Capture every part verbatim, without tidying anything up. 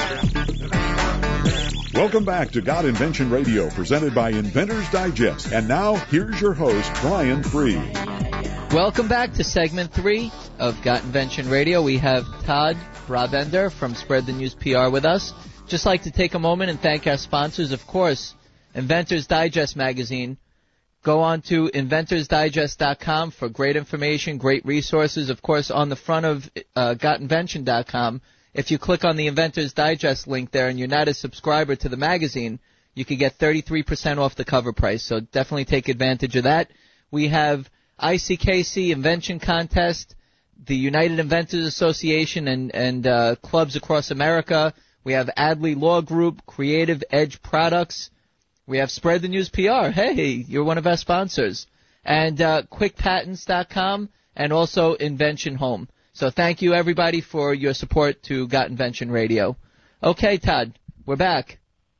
Welcome back to Got Invention Radio, presented by Inventor's Digest. And now, here's your host, Brian Free. Welcome back to segment three of Got Invention Radio. We have Todd Brabender from Spread the News P R with us. Just like to take a moment and thank our sponsors, of course, Inventor's Digest magazine. Go on to inventors digest dot com for great information, great resources. Of course, on the front of uh, got invention dot com, if you click on the Inventor's Digest link there and you're not a subscriber to the magazine, you can get thirty-three percent off the cover price. So definitely take advantage of that. We have I C K C Invention Contest, the United Inventors Association, and, and uh, clubs across America. We have Adley Law Group, Creative Edge Products. We have Spread the News P R. Hey, you're one of our sponsors. And uh, quick patents dot com and also Invention Home. So thank you, everybody, for your support to Got Invention Radio. Okay, Todd, we're back.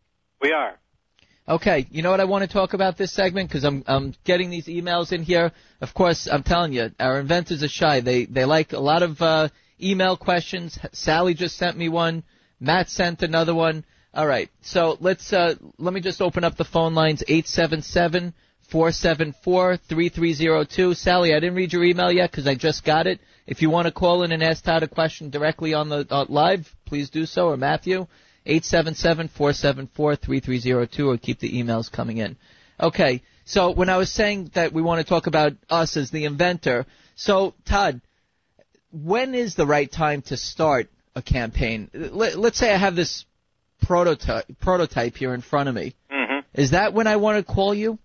We are. Okay, you know what I want to talk about this segment? Because I'm I'm getting these emails in here. Of course, I'm telling you, our inventors are shy. They they like a lot of uh, email questions. Sally just sent me one. Matt sent another one. All right, so let's uh, let me just open up the phone lines, eight seven seven, four seven four, three three zero two. Sally, I didn't read your email yet because I just got it. If you want to call in and ask Todd a question directly on the uh, live, please do so, or Matthew, eight seven seven, four seven four, three three zero two, or keep the emails coming in. Okay, so when I was saying that we want to talk about us as the inventor, so Todd, when is the right time to start a campaign? Let, let's say I have this prototype prototype here in front of me. Mm-hmm. Is that when I want to call you?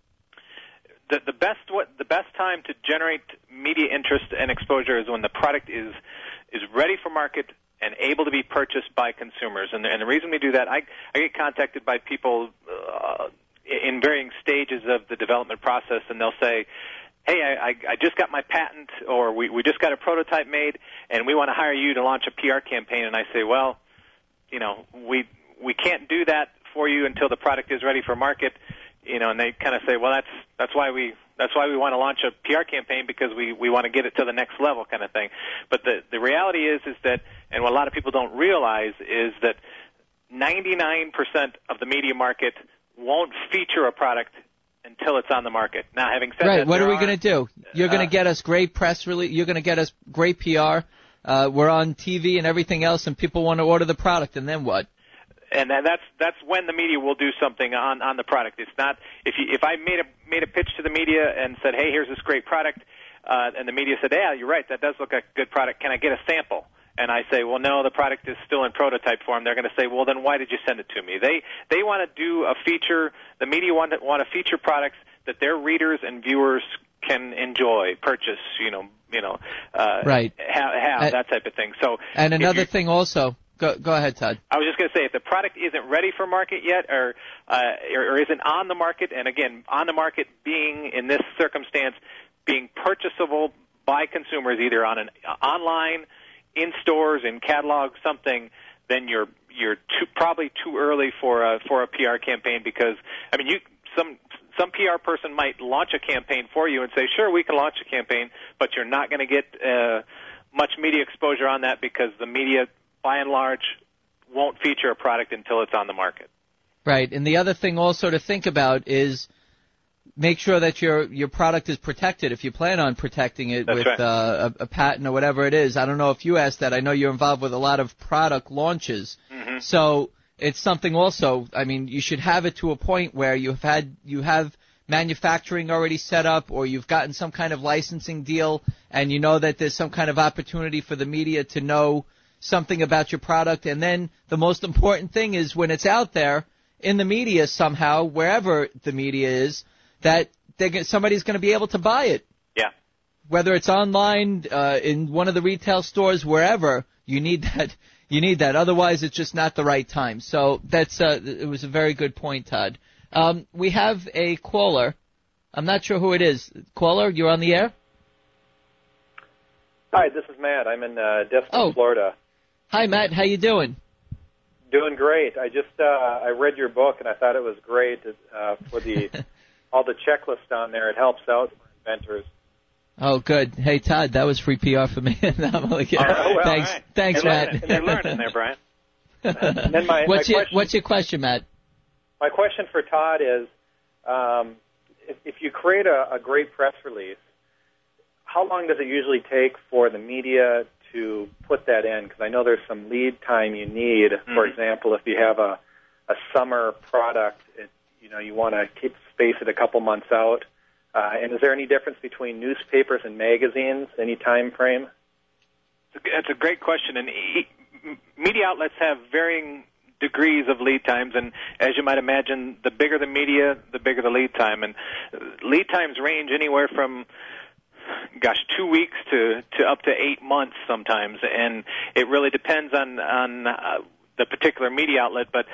The, the best what the best time to generate media interest and exposure is when the product is is ready for market and able to be purchased by consumers. And, and the reason we do that, I, I get contacted by people uh, in varying stages of the development process, and they'll say, hey, I, I just got my patent, or we, we just got a prototype made, and we want to hire you to launch a P R campaign. And I say, well, you know, we we can't do that for you until the product is ready for market. You know, and they kind of say, well, that's that's why we that's why we want to launch a P R campaign, because we, we want to get it to the next level, kind of thing. But the the reality is is that, and what a lot of people don't realize is that ninety-nine percent of the media market won't feature a product until it's on the market. Now, having said right, that, what are we are, going to do? You're going to uh, get us great press release. You're going to get us great P R. Uh, we're on T V and everything else, and people want to order the product, and then what? And that's that's when the media will do something on, on the product. It's not if you, if I made a made a pitch to the media and said, hey, here's this great product, uh, and the media said, yeah, you're right, that does look like a good product. Can I get a sample? And I say, well, no, the product is still in prototype form. They're going to say, well, then why did you send it to me? They they want to do a feature. The media want to, want to feature products that their readers and viewers can enjoy, purchase, you know, you know, uh, right, have, have uh, that type of thing. So, and another thing also. Go, go ahead, Todd. I was just going to say, if the product isn't ready for market yet, or, uh, or or isn't on the market, and again, on the market being, in this circumstance, being purchasable by consumers either on an online, in stores, in catalogs, something, then you're you're too, probably too early for a for a P R campaign, because I mean, you some some P R person might launch a campaign for you and say, sure, we can launch a campaign, but you're not going to get uh, much media exposure on that, because the media, by and large, won't feature a product until it's on the market. Right, and the other thing also to think about is make sure that your your product is protected if you plan on protecting it That's with right. uh, a, a patent or whatever it is. I don't know if you asked that. I know you're involved with a lot of product launches. Mm-hmm. So it's something also, I mean, you should have it to a point where you've had you have manufacturing already set up, or you've gotten some kind of licensing deal, and you know that there's some kind of opportunity for the media to know something about your product. And then the most important thing is when it's out there in the media somehow, wherever the media is, that they're, somebody's going to be able to buy it. Yeah. Whether it's online, uh, in one of the retail stores, wherever, you need that. You need that. Otherwise, it's just not the right time. So that's uh, it was a very good point, Todd. Um, we have a caller. I'm not sure who it is. Caller, you're on the air? Hi, this is Matt. I'm in uh, Destin, oh. Florida. Hi, Matt. How you doing? Doing great. I just uh, I read your book, and I thought it was great uh, for the all the checklists on there. It helps out for inventors. Oh, good. Hey, Todd, that was free P R for me. No, I'm only kidding. Oh, well, thanks, right. thanks, they're Matt. Learning, they're learning there, Brian. And then my, what's, my your, question, what's your question, Matt? My question for Todd is, um, if, if you create a, a great press release, how long does it usually take for the media to put that in? Because I know there's some lead time you need. Mm-hmm. For example, if you have a, a summer product, it, you know, you want to keep space it a couple months out. Uh, and is there any difference between newspapers and magazines? Any time frame? That's a great question, and e- media outlets have varying degrees of lead times, and as you might imagine, the bigger the media, the bigger the lead time, and lead times range anywhere from, gosh, two weeks to, to up to eight months sometimes, and it really depends on on uh, the particular media outlet, but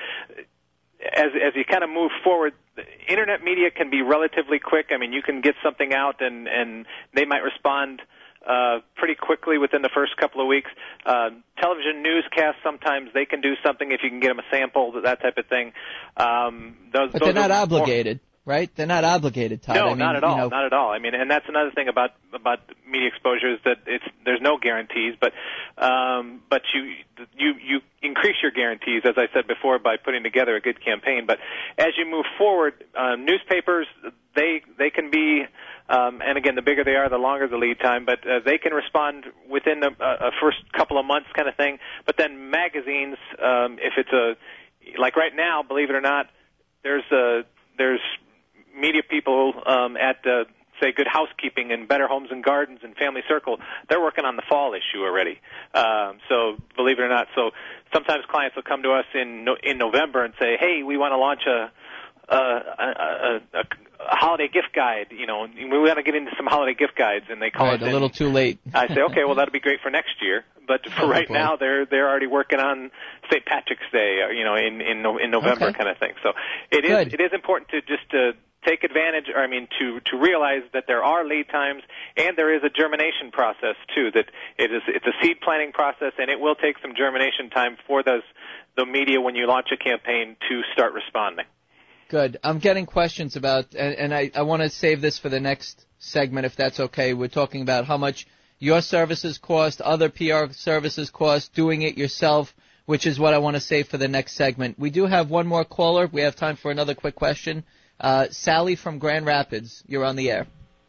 as as you kind of move forward, internet media can be relatively quick. I mean, you can get something out, and, and they might respond uh, pretty quickly within the first couple of weeks. Uh, television newscasts, sometimes they can do something if you can get them a sample, that type of thing. Um, those, but those they're not are obligated. More, right? They're not obligated, Todd. No, I mean, not at all. You know, not at all. I mean, and that's another thing about about media exposure is that it's there's no guarantees, but um, but you you you increase your guarantees, as I said before, by putting together a good campaign. But as you move forward, uh, newspapers they they can be, um, and again, the bigger they are, the longer the lead time. But uh, they can respond within a, a first couple of months, kind of thing. But then magazines, um, if it's a like right now, believe it or not, there's a there's media people um, at, uh, say, Good Housekeeping and Better Homes and Gardens and Family Circle, they're working on the fall issue already. Um, so believe it or not, so sometimes clients will come to us in no, in November and say, hey, we want to launch a a, a, a, a holiday gift guide. You know, we want to get into some holiday gift guides, and they call right, us a little in. too late. I say, okay, well, that'll be great for next year. But for oh, right boy. now, they're they're already working on Saint Patrick's Day, you know, in in, in November okay. kind of thing. So it is Good. it is important to just to take advantage, or I mean, to to realize that there are lead times, and there is a germination process too. That it is it's a seed planting process, and it will take some germination time for those the media when you launch a campaign to start responding. Good. I'm getting questions about, and, and I, I want to save this for the next segment if that's okay. We're talking about how much your services cost, other P R services cost, doing it yourself, which is what I want to save for the next segment. We do have one more caller. We have time for another quick question. Uh, Sally from Grand Rapids, you're on the air.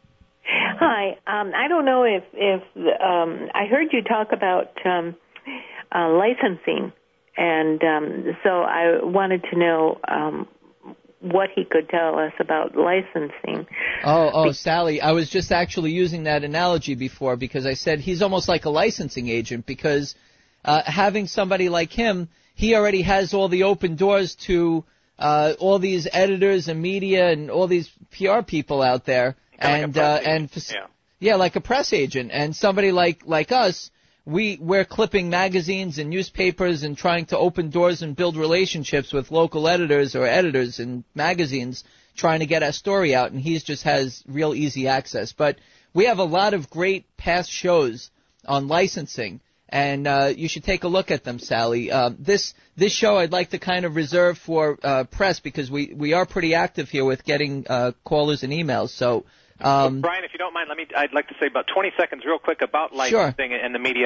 Hi. Um, I don't know if, if um, I heard you talk about um, uh, licensing, and um, so I wanted to know um, what he could tell us about licensing. Oh, oh, Be- Sally, I was just actually using that analogy before because I said he's almost like a licensing agent because uh, having somebody like him, he already has all the open doors to uh, all these editors and media and all these P R people out there. Kind and like uh, and yeah. yeah, like a press agent. And somebody like, like us, we, we're clipping magazines and newspapers and trying to open doors and build relationships with local editors or editors in magazines trying to get our story out, and he just has real easy access. But we have a lot of great past shows on licensing, and uh, you should take a look at them, Sally. Uh, this this show I'd like to kind of reserve for uh, press because we, we are pretty active here with getting uh, callers and emails. So. Um, well, Brian, if you don't mind, let me. I'd like to say about twenty seconds, real quick, about licensing sure. and the media.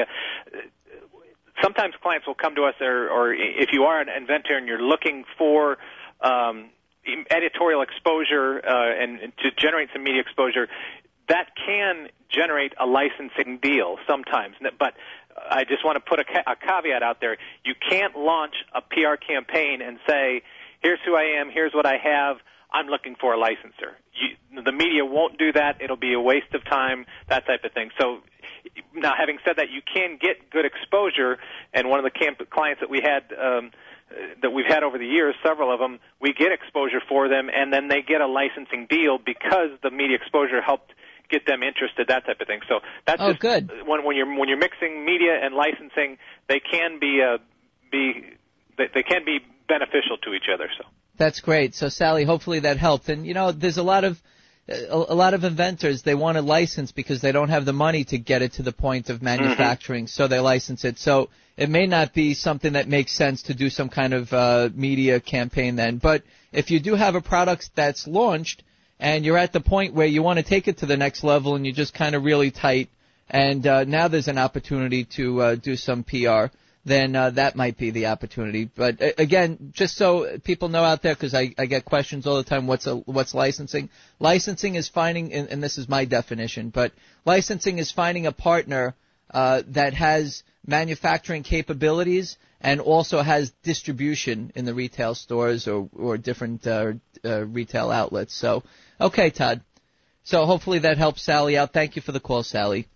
Sometimes clients will come to us, or, or if you are an inventor and you're looking for um, editorial exposure uh, and, and to generate some media exposure, that can generate a licensing deal sometimes. But I just want to put a, ca- a caveat out there: you can't launch a P R campaign and say, "Here's who I am. Here's what I have. I'm looking for a licensor." You, the media won't do that. It'll be a waste of time, that type of thing. So now, having said that, you can get good exposure, and one of the camp- clients that we had um, that we've had over the years, several of them, we get exposure for them, and then they get a licensing deal because the media exposure helped get them interested, that type of thing. So that's oh, just good. When, when you're when you're mixing media and licensing, they can be uh, be they, they can be beneficial to each other. So. That's great. So, Sally, hopefully that helped. And, you know, there's a lot of a, a lot of inventors, they want a license because they don't have the money to get it to the point of manufacturing, mm-hmm. so they license it. So it may not be something that makes sense to do some kind of uh, media campaign then. But if you do have a product that's launched and you're at the point where you want to take it to the next level and you're just kind of really tight, and uh, now there's an opportunity to uh, do some P R, then uh, that might be the opportunity. But uh, again, just so people know out there, because I, I get questions all the time, what's a, what's licensing? Licensing is finding, and, and this is my definition, but licensing is finding a partner uh, that has manufacturing capabilities and also has distribution in the retail stores or, or different uh, uh, retail outlets. So, okay, Todd. So hopefully that helps Sally out. Thank you for the call, Sally.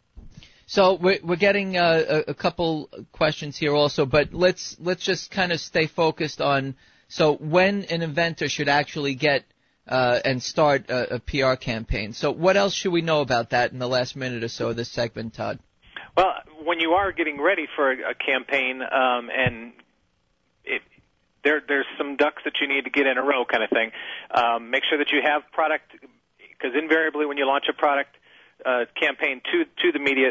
So we're, we're getting uh, a, a couple questions here also, but let's let's just kind of stay focused on so when an inventor should actually get uh, and start a, a P R campaign. So what else should we know about that in the last minute or so of this segment, Todd? Well, when you are getting ready for a, a campaign, um, and it, there there's some ducks that you need to get in a row, kind of thing. Um, make sure that you have product, because invariably when you launch a product uh, campaign to to the media,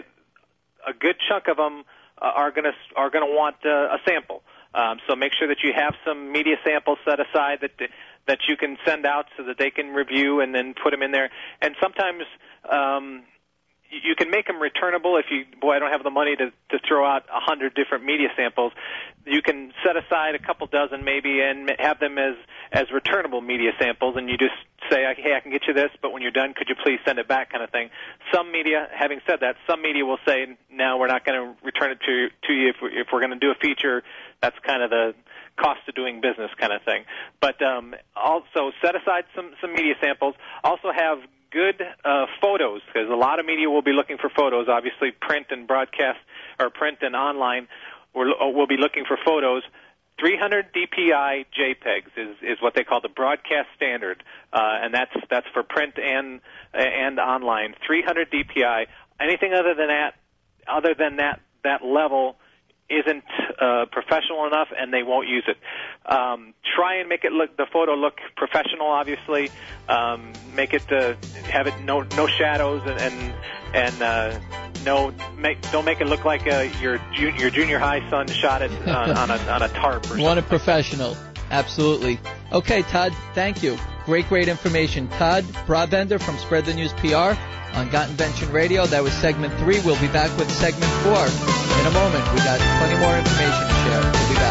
a good chunk of them uh, are going to are going to want uh, a sample. Um, so make sure that you have some media samples set aside that that you can send out so that they can review and then put them in there. And sometimes um, you can make them returnable. If you, boy, I don't have the money to, to throw out a hundred different media samples. You can set aside a couple dozen maybe and have them as as returnable media samples, and you just say, hey, I can get you this, but when you're done, could you please send it back, kind of thing. Some media, having said that, some media will say, no, we're not going to return it to, to you. If we're, if we're going to do a feature, that's kind of the cost of doing business kind of thing. But um, also set aside some, some media samples. Also have good uh, photos, because a lot of media will be looking for photos. Obviously, print and broadcast, or print and online, we'll, we'll be looking for photos. three hundred D P I JPEGs is, is what they call the broadcast standard, uh, and that's that's for print and and online. three hundred D P I. Anything other than that, other than that that level, isn't uh, professional enough, and they won't use it. Um, try and make it look the photo look professional. Obviously, um, make it uh, have it no no shadows and and, and uh, no make don't make it look like uh, your ju- your junior high son shot it on, on a on a tarp or something. Want a professional. Absolutely. Okay, Todd, thank you. Great, great information. Todd Brabender from Spread the News P R on Got Invention Radio. That was segment three. We'll be back with segment four in a moment. We got plenty more information to share. We'll be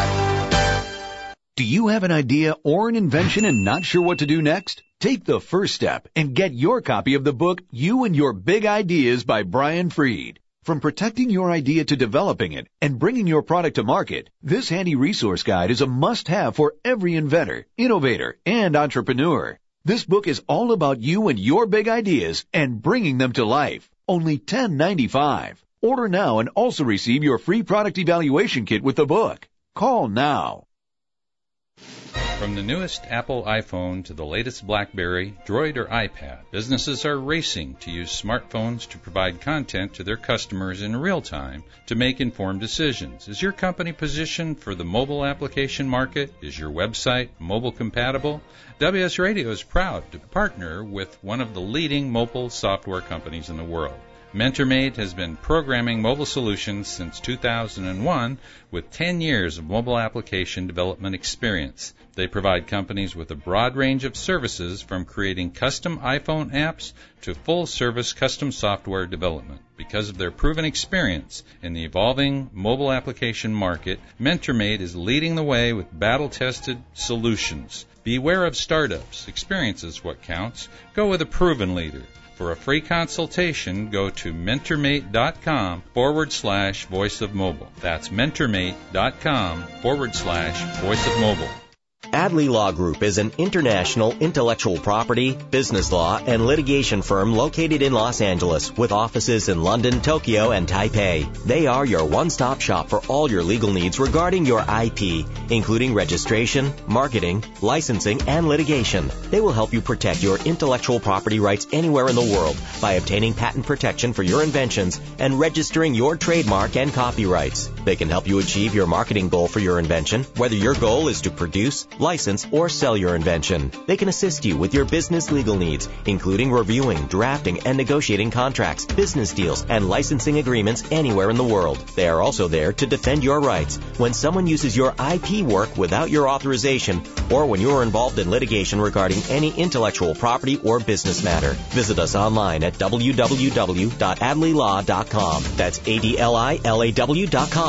back. Do you have an idea or an invention and not sure what to do next? Take the first step and get your copy of the book, You and Your Big Ideas by Brian Freed. From protecting your idea to developing it and bringing your product to market, this handy resource guide is a must-have for every inventor, innovator, and entrepreneur. This book is all about you and your big ideas and bringing them to life. Only ten dollars and ninety-five cents. Order now and also receive your free product evaluation kit with the book. Call now. From the newest Apple iPhone to the latest BlackBerry, Droid, or iPad, businesses are racing to use smartphones to provide content to their customers in real time to make informed decisions. Is your company positioned for the mobile application market? Is your website mobile compatible? W S Radio is proud to partner with one of the leading mobile software companies in the world. MentorMate has been programming mobile solutions since two thousand one with ten years of mobile application development experience. They provide companies with a broad range of services from creating custom iPhone apps to full-service custom software development. Because of their proven experience in the evolving mobile application market, MentorMate is leading the way with battle-tested solutions. Beware of startups. Experience is what counts. Go with a proven leader. For a free consultation, go to mentormate.com forward slash voice of mobile. That's mentormate.com forward slash voice of mobile. Adley Law Group is an international intellectual property, business law, and litigation firm located in Los Angeles with offices in London, Tokyo, and Taipei. They are your one-stop shop for all your legal needs regarding your I P, including registration, marketing, licensing, and litigation. They will help you protect your intellectual property rights anywhere in the world by obtaining patent protection for your inventions and registering your trademark and copyrights. They can help you achieve your marketing goal for your invention, whether your goal is to produce, license, or sell your invention. They can assist you with your business legal needs, including reviewing, drafting, and negotiating contracts, business deals, and licensing agreements anywhere in the world. They are also there to defend your rights when someone uses your I P work without your authorization or when you are involved in litigation regarding any intellectual property or business matter. Visit us online at w w w dot adley law dot com. That's A D L I L A W dot com.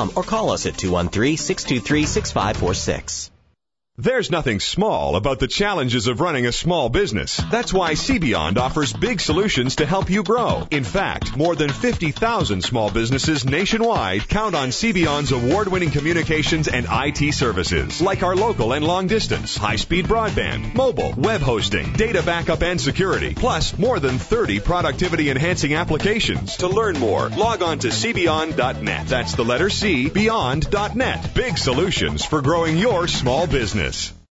com or call us at two one three, six two three, six five four six. There's nothing small about the challenges of running a small business. That's why CBeyond offers big solutions to help you grow. In fact, more than fifty thousand small businesses nationwide count on CBeyond's award-winning communications and I T services, like our local and long distance, high-speed broadband, mobile, web hosting, data backup and security, plus more than thirty productivity-enhancing applications. To learn more, log on to c beyond dot net. That's the letter C, beyond dot net. Big solutions for growing your small business.